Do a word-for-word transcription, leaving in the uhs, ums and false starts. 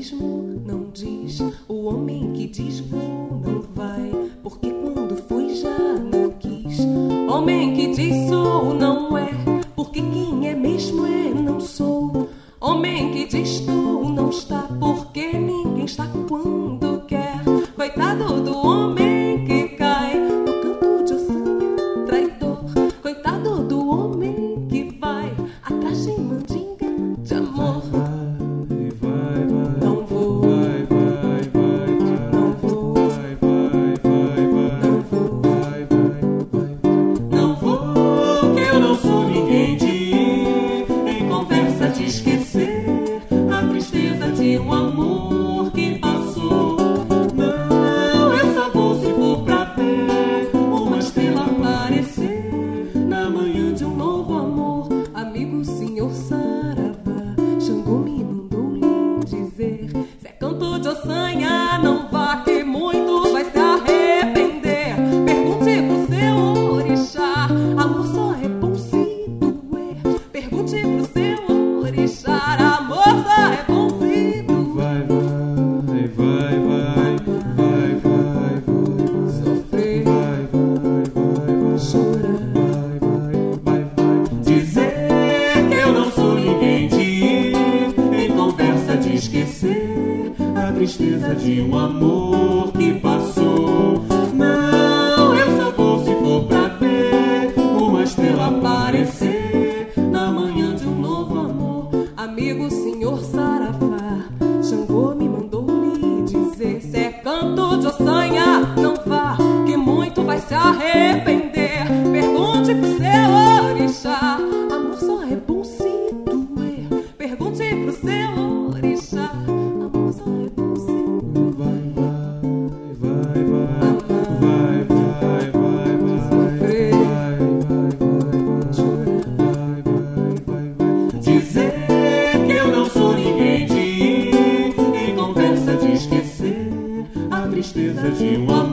abismo não diz. O homem que diz vou não vai, porque quando foi já não quis. Homem que diz sou não é, porque quem é mesmo é não sou. Homem que diz estou não está, porque ninguém está quando quer. Coitado do homem que cai no canto de ossanha, traidor. Coitado do homem que vai atrás de mandinga de amor. Vai, vai, vai. Não vou, Vai, vai, vai, vai. não vou, Vai, vai, vai, vai. não vou, Vai, vai, vai, vai. não vou, que eu não sou ninguém de ir em conversa de esquecer a tristeza de um amor que passou. Não, eu só vou se for pra ver uma estrela aparecer na manhã de um novo amor. Amigo senhor Saravá, Xangô me mandou lhe dizer: se é canto de ossanha, não vá, que muito vai se arrepender. Pergunte pro seu orixá, amor só é bom se doer. Pergunte pro seu orixá, amor só é bom se doer. Vai, vai, vai, vai. Vai, vai, vai. Sofrer, Vai, vai, vai, vai. chorar, Vai, vai, vai, vai. dizer que eu não sou ninguém de ir em conversa de esquecer a tristeza de um amor que passou. Não, eu só vou se for pra ver uma estrela aparecer na manhã de um novo amor. Amigo senhor Saravá, Xangô me mandou lhe dizer: se é canto de ossanha, não vá, que muito vai se arrepender. Pergunte pro seu orixá, amor só é bom se doer. Pergunte pro seu orixá, amor só é bom se doer. Vai, vai, vai, vai. Vai, vai, vai, vai. Sofrer, Vai, vai, vai, vai. chorar, Vai, vai, vai, vai. dizer que eu não sou ninguém de ir em conversa de esquecer a tristeza de um amor